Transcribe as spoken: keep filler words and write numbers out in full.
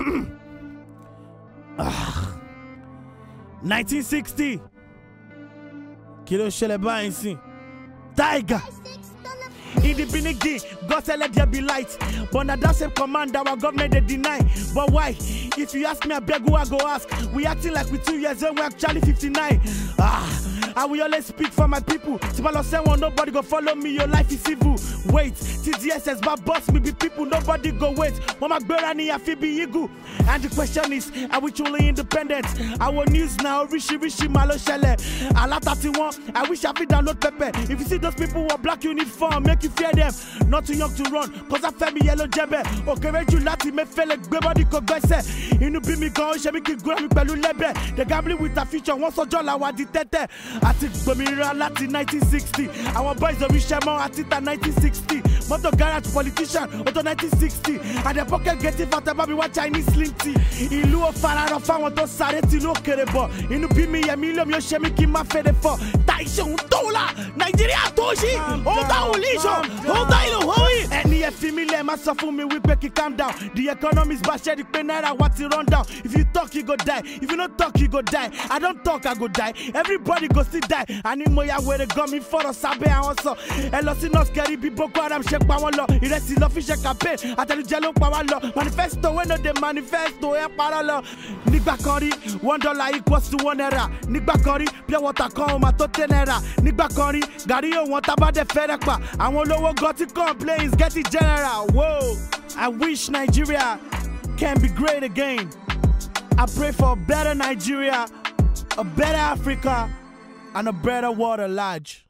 ah. nineteen sixty. Kilo ṣẹlẹ̀ báyìí sí. Tiger. In the beginning, God said let there be light. But now that same command our government they deny. But why? If you ask me, I beg who I go ask. We acting like we two years old, we actually fifty-nine. Ah, I will always speak for my people. Timalo say one, nobody go follow me, your life is evil. Wait, T D S S my boss, me be people, nobody go wait. When my berani I feel be ego. And the question is, are we truly independent? Our news now, Rishi Rishi Malo Shele. A lot thirty-one, I wish I could download Pepe. If you see those people who are black uniform, make you fear them. Not too young to run, cause I feel me yellow jebe. Okay, ready lati me feel like body ko gbese. Inu bi mi gan, she mi ki gura mi pẹ̀lú lebe. They gambling with a future, one sojo la wa di tete. I think gbomira lati nineteen sixty. Our boys of Ishemo atita nineteen sixty. Motor garage politician, auto nineteen sixty. And the pocket getting fat about me what Chinese slim tea. Ilu o fararo fáwọn tó sáré tí ló kéré bọ̀. Inu bi mi ye mi lo mi o she mi ki ma fede for. Taisha un dola, Nigeria toshi. O ta ulisho. Hold on, you know, any female must suffer me, we break it calm down. The economy is bad, the penera, what's it run down? If you talk, you go die. If you don't talk, you go die. I don't talk, I go die. Everybody go see die. I need more where they got me for a sabe and also. Hello, see not scary people, I'm shake power law. It is the official campaign. I tell you, jello power law. Manifesto, when they manifesto, air parallel. Nigba Kori, one dollar equals to one era. Nigba Kori, pure water come, my to ten era. Nigba Kori, Gario, what about the Ferekpa? I want lower got to complain, get it general. Whoa, I wish Nigeria can be great again. I pray for a better Nigeria, a better Africa, and a better world at large.